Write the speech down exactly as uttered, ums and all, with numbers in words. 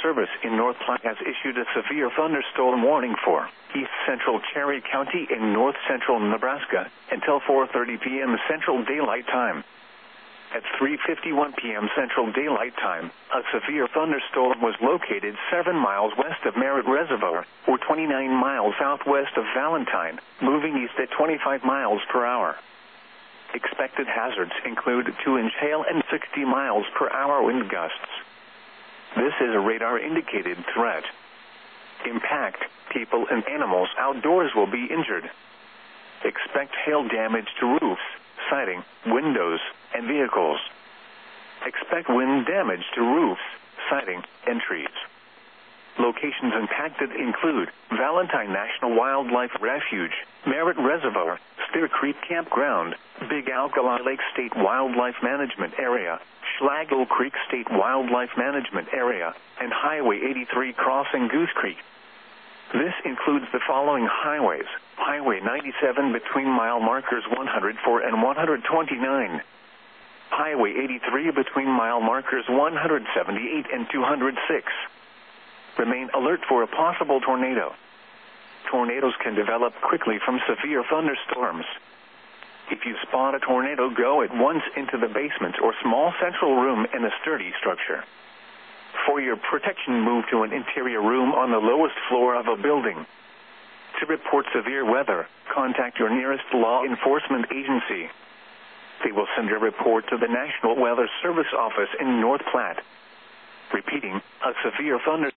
Service in North Platte has issued a severe thunderstorm warning for east central Cherry County in north central Nebraska until four thirty p m Central Daylight Time. At three fifty-one p m Central Daylight Time, a severe thunderstorm was located seven miles west of Merritt Reservoir, or twenty-nine miles southwest of Valentine, moving east at twenty-five miles per hour. Expected hazards include two inch hail and sixty miles per hour wind gusts. This is a radar-indicated threat. Impact, people and animals outdoors will be injured. Expect hail damage to roofs, siding, windows, and vehicles. Expect wind damage to roofs, siding, and trees. Locations impacted include Valentine National Wildlife Refuge, Merritt Reservoir, Steer Creek Campground, Big Alkali Lake State Wildlife Management Area, Schlagle Creek State Wildlife Management Area, and Highway eighty-three crossing Goose Creek. This includes the following highways: Highway ninety-seven between mile markers one hundred four and one hundred twenty-nine. Highway eighty-three between mile markers one hundred seventy-eight and two hundred six. Remain alert for a possible tornado. Tornadoes can develop quickly from severe thunderstorms. If you spot a tornado, go at once into the basement or small central room in a sturdy structure. For your protection, move to an interior room on the lowest floor of a building. To report severe weather, contact your nearest law enforcement agency. They will send a report to the National Weather Service office in North Platte. Repeating, a severe thunder